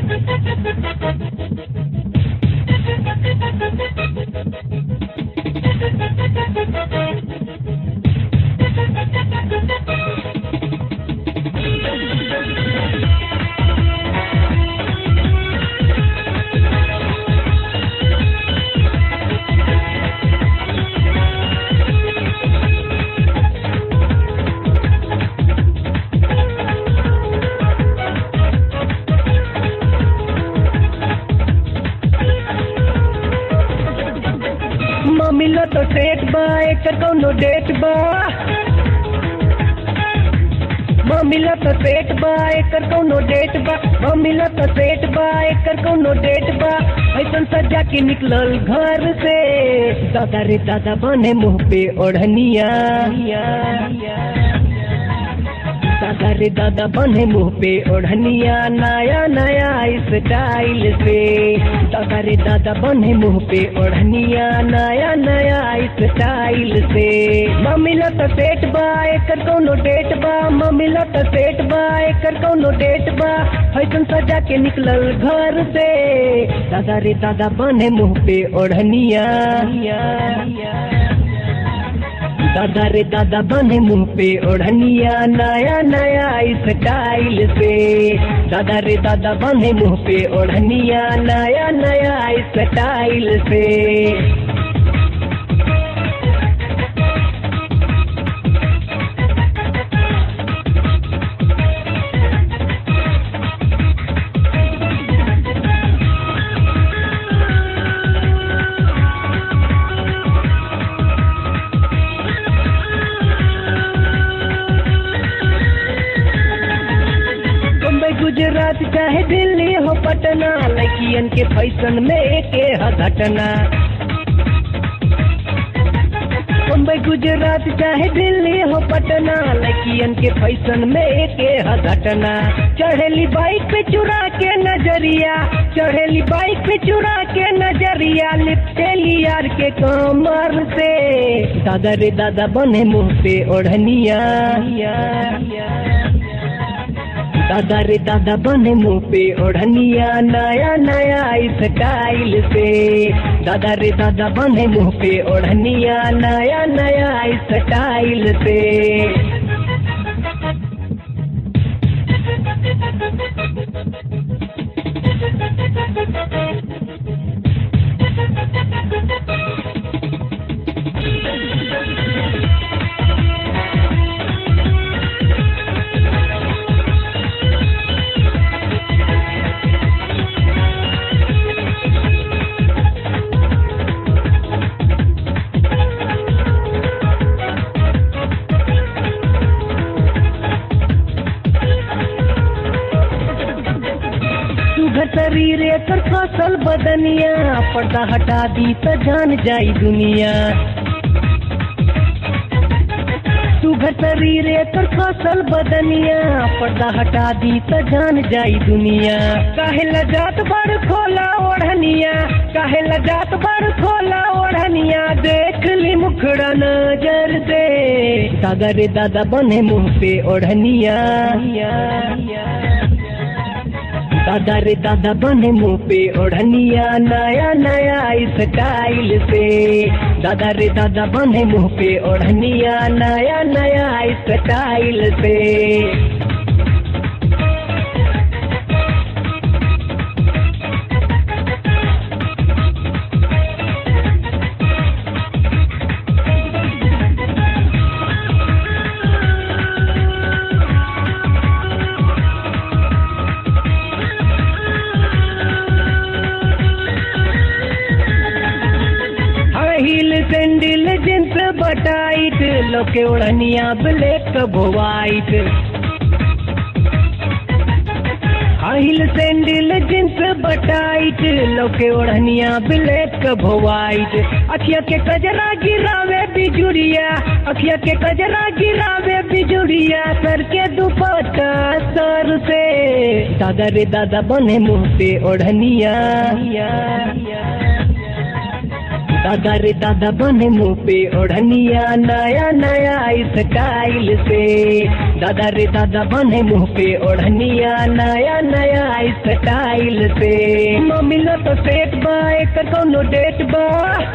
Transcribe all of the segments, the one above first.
मिलो तो सेठ बा एकर कौनो डेट बा मिलो तो सेठ बा एकर कौनो डेट बा मिलो तो सेठ बा एकर कौनो डेट बा ऐसन सजा के निकलल घर से दादा रे दादा बने मुंह पे ओढ़निया दादा रे दादा बने मुंह पे ओढ़निया नया नया स्टाइल से दादा रे दादा बने मुंह पे ओढ़निया नया नया स्टाइल से मिलो तो सेठ बा एकर कौनो डेट बा मिलो तो सेठ बा एकर कौनो डेट बा फैशन सजा के निकलल घर से दादा रे दादा बने मुंह पे ओढ़निया दादा रे दादा बने मुंह पे ओढ़निया नया नया स्टाइल से दादा रे दादा बने मुंह पे ओढ़निया नया नया स्टाइल से गुजरात चाहे दिल्ली हो पटना लड़कियन के फैशन में एक घटना मुंबई गुजरात चाहे दिल्ली हो पटना लड़कियन के फैशन में एक घटना चढ़ेली बाइक पे चुरा के नजरिया चढ़ेली बाइक पे चुरा के नजरिया लिपटेली यार के कमर से दादा रे दादा बने मुंह पे ओढ़निया दादा रे दादा बने मुंह पे ओढ़निया नया नया स्टाइल से दादा रे दादा बने मुंह पे ओढ़निया नया नया स्टाइल से शरीर एकर फसल बदनिया पर्दा हटा दी तो जान जाई दुनिया सुघर शरीर एकर फसल बदनिया पर्दा हटा दी तो जान जाई दुनिया काहे लजात बड़ खोला ओढ़निया काहे लजात बड़ खोला ओढ़निया देख ली मुखड़ा नजर से दादा रे दादा बने मुंह पे ओढ़निया दादा रे दादा बने मुंह पे ओढ़निया नया नया स्टाइल से दादा रे दादा बने मुंह पे ओढ़निया नया नया स्टाइल से सैंडल जींस बटाइट लोके ओढ़निया ब्लैक वाइट हाइल सैंडल जींस बटाइट लोके ओढ़निया ब्लैक वाइट अखिया के कजरा गिरावे बिजुरिया अखिया के कजरा गिरावे बिजुरिया सर के दुपट्टा सर से दादा रे दादा बने मुंह पे ओढ़निया दादा रे दादा बने मुंह पे ओढ़निया नया नया स्टाइल से। दादा रे दादा बने मुंह पे ओढ़निया नया नया स्टाइल से। मिला तो सेट बा एकर कौनो डेट बा,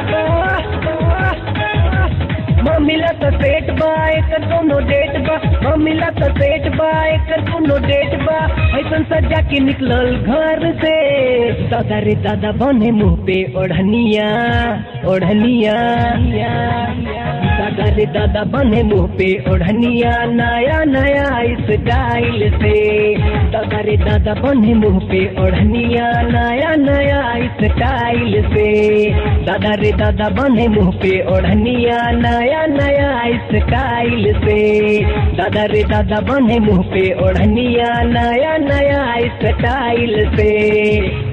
मिला तो सेट बा एकर कौनो डेट बा, मिला तो सेट बा एकर कौनो डेट बा। ऐसन सजा के निकलल घर से। दादा रे दादा बने मुंह पे ओढ़निया ओढ़निया। दादा रे दादा बने मुंह पे ओढ़निया नया नया स्टाइल से। दादा रे दादा बने मुंह पे ओढ़निया नया नया स्टाइल से। दादा रे दादा बने मुंह पे ओढ़निया नया नया स्टाइल से। दादा रे दादा बने मुंह पे ओढ़निया नया नया स्टाइल से।